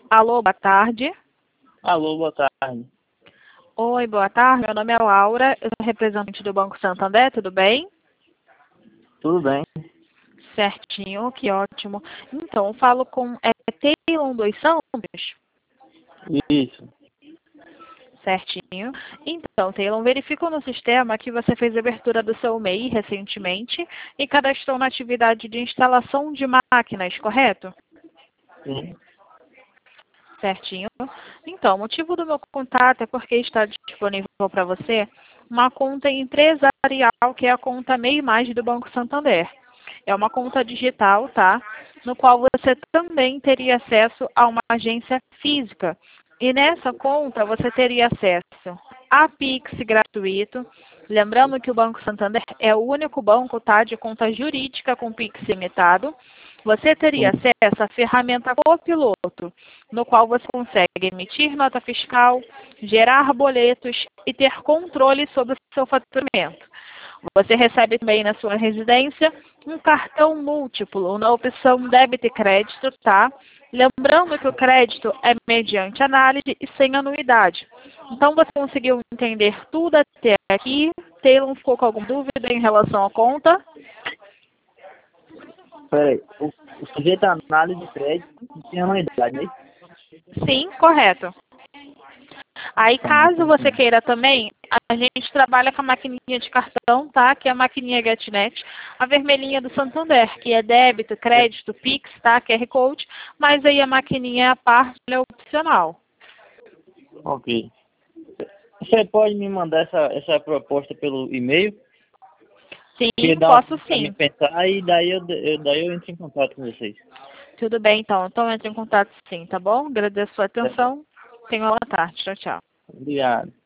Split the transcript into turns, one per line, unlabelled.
Alô, boa tarde.
Alô, boa tarde.
Oi, boa tarde. Meu nome é Laura, eu sou representante do Banco Santander, tudo bem?
Tudo bem?
Certinho, que ótimo. Então, eu falo com Taylor dos Santos?
Isso.
Certinho. Então, Taylor, verificou no sistema que você fez a abertura do seu MEI recentemente e cadastrou na atividade de instalação de máquinas, correto?
Sim.
Certinho. Então, o motivo do meu contato é porque está disponível para você uma conta empresarial, que é a conta MEI Mais do Banco Santander. É uma conta digital, tá? No qual você também teria acesso a uma agência física. E nessa conta você teria acesso a Pix gratuito. Lembrando que o Banco Santander é o único banco, tá, de conta jurídica com Pix limitado. Você teria acesso à ferramenta Copiloto, no qual você consegue emitir nota fiscal, gerar boletos e ter controle sobre o seu faturamento. Você recebe também na sua residência um cartão múltiplo na opção débito e crédito, tá? Lembrando que o crédito é mediante análise e sem anuidade. Então, você conseguiu entender tudo até aqui? Taylor, ficou com alguma dúvida em relação à conta?
Peraí, o sujeito à análise de crédito não tem anuidade, né?
Sim, correto. Aí,
Tá, não
caso
tem
você
entendendo.
queira também, a gente trabalha com a maquininha de cartão, tá? Que é a maquininha GetNet, a vermelhinha do Santander, que é débito, crédito, Pix, tá? QR Code, mas aí a maquininha é a parte, ela é opcional.
Ok. Você pode me mandar essa proposta pelo e-mail? Que
Sim,
dá um
posso
tempo para me
sim.
pensar e daí eu entro em contato com vocês.
Tudo bem, então. Então, entre em contato sim, tá bom? Agradeço a sua atenção. Tenha uma boa tarde. Tchau, tchau.
Obrigado.